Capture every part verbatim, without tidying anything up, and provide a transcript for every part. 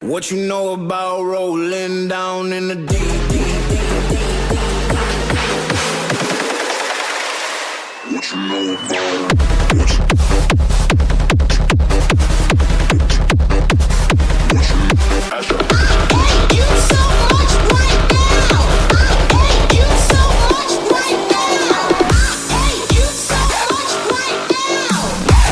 What you know about rolling down in the deep, deep, deep, deep. What you know about what you, what you, I hate you so much right now. I hate you so much right now. I hate you so much right now.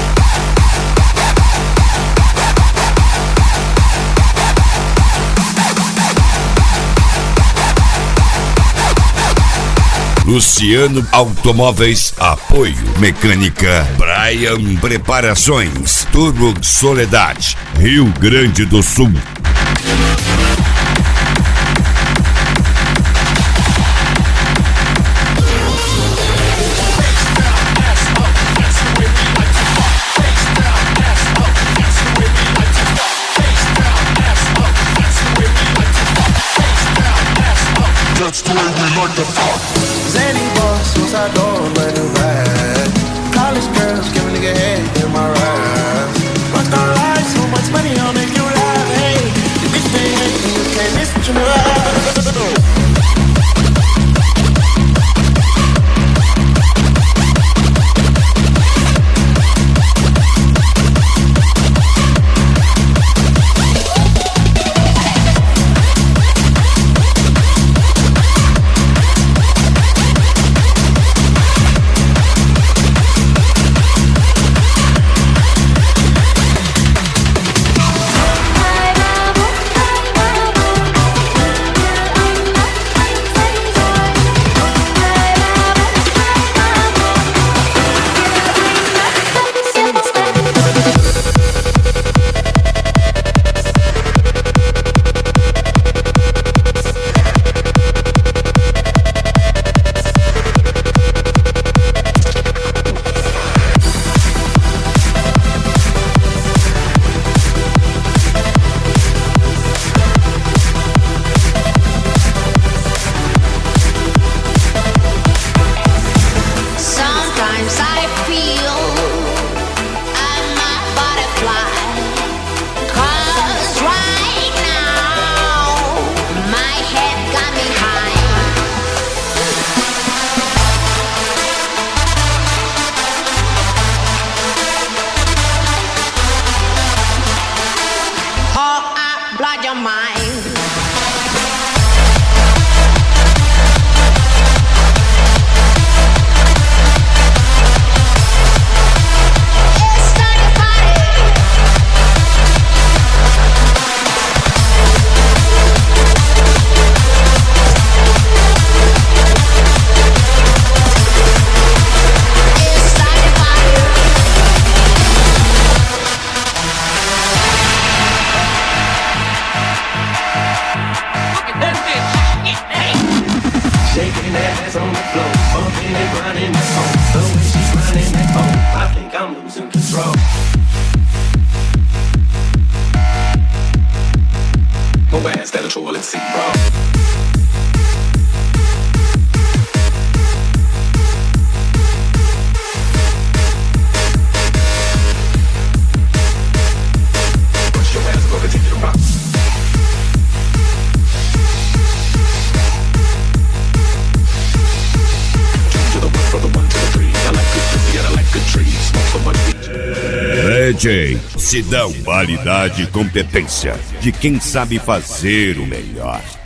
Luciano Automóveis, apoio Mecânica Brian Preparações, Turbo Soledade, Rio Grande do Sul. That's the way we like to fuck. Zany boss, suicide door, brand new bag. College girls, give a nigga head in my ride. Rockstar life, so much money, I'll make you laugh. Hey, the bitch they hate me, you can't miss what you know. Shaking ass on the floor, bumping and grinding that phone. The way she's grinding that phone, I think I'm losing control. Go ass that a toilet seat, bro. D J Sidão, qualidade e competência de quem sabe fazer o melhor.